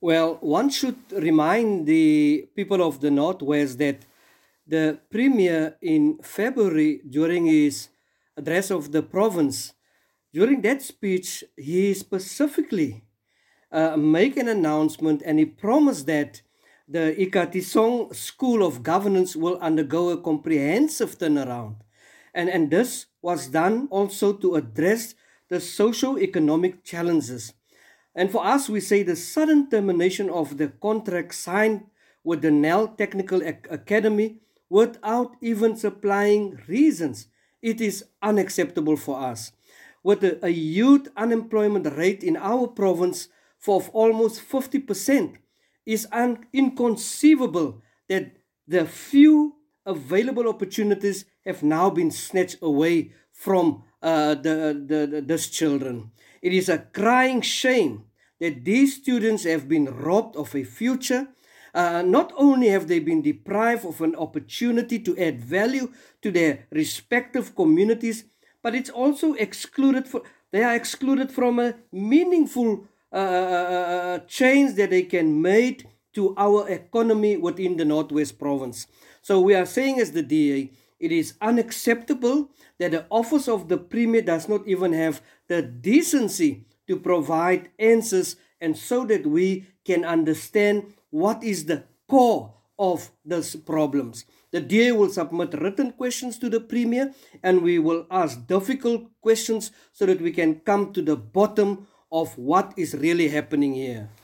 Well, one should remind the people of the Northwest that the Premier in February, during his address of the province, during that speech, he specifically make an announcement and he promised that the Ikatisong School of Governance will undergo a comprehensive turnaround. And this was done also to address the socio-economic challenges. And for us, we say the sudden termination of the contract signed with the Nell Technical Academy without even supplying reasons. It is unacceptable for us. With a youth unemployment rate in our province of almost 50%, is inconceivable that the few available opportunities have now been snatched away from these children. It is a crying shame that these students have been robbed of a future. Not only have they been deprived of an opportunity to add value to their respective communities, but it's also they are excluded from a meaningful change that they can make to our economy within the Northwest Province. So we are saying as the DA, it is unacceptable that the office of the Premier does not even have the decency to provide answers, and so that we can understand what is the core of these problems. The DA will submit written questions to the Premier, and we will ask difficult questions so that we can come to the bottom of what is really happening here.